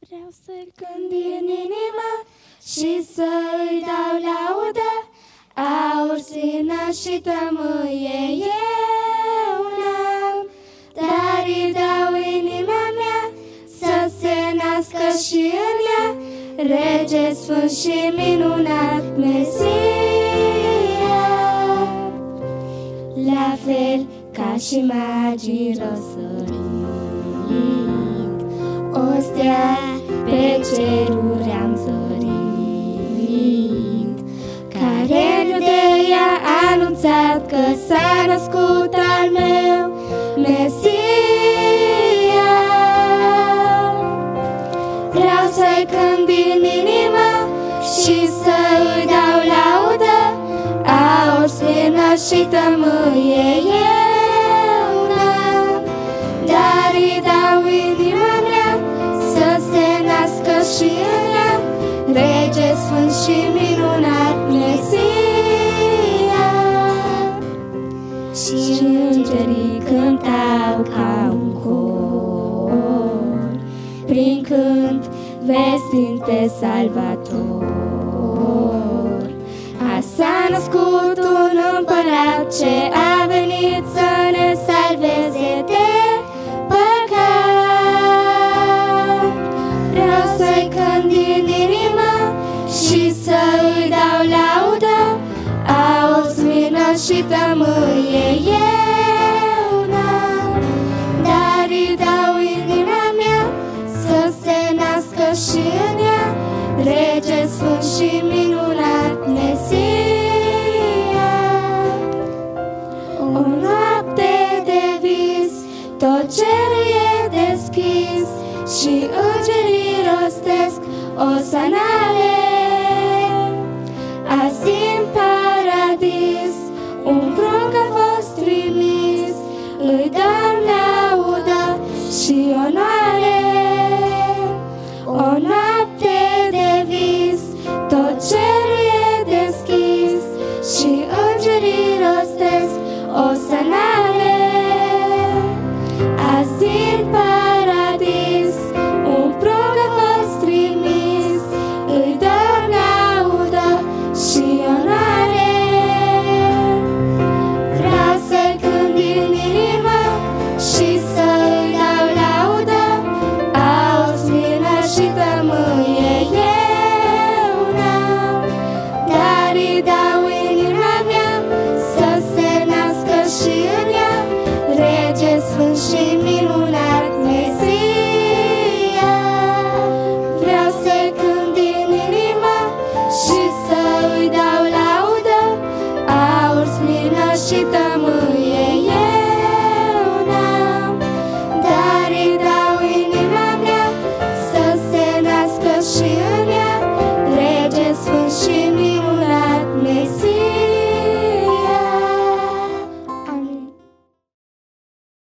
Vreau să-l cânt din inimă și să-i dau laudă, aur, sână și tămâie eu n-am, dar îi dau inima mea să se nască și în ea Rege sfânt și minunat Mesia. La fel ca și magii răsărit, o stea pe ceruri am zărit, care de ea a anunțat că s-a născut al meu Mesia. Vreau să-i cânt din inimă și să-i dau laudă, aur, slină și tămâie eu n-am, dar îi dau inima mea să se nască și în ea Rege sfânt și minunat Mesia. Și îngerii cântau ca un cor, prin cânt vestind pe Salvator. S-a născut un împărat ce a venit să ne salveze de păcat. Vreau să-i cânt din inimă și să-i dau laudă, aur, slină și tămâie eu n-am, dar îi dau inima mea să se nască și în ea Rege sfânt și minunat Mesia. O noapte de vis, tot cerul e deschis și îngerii rostesc osanale. Azi în paradis un prunc a fost trimis, îi dăm laudă și onoare.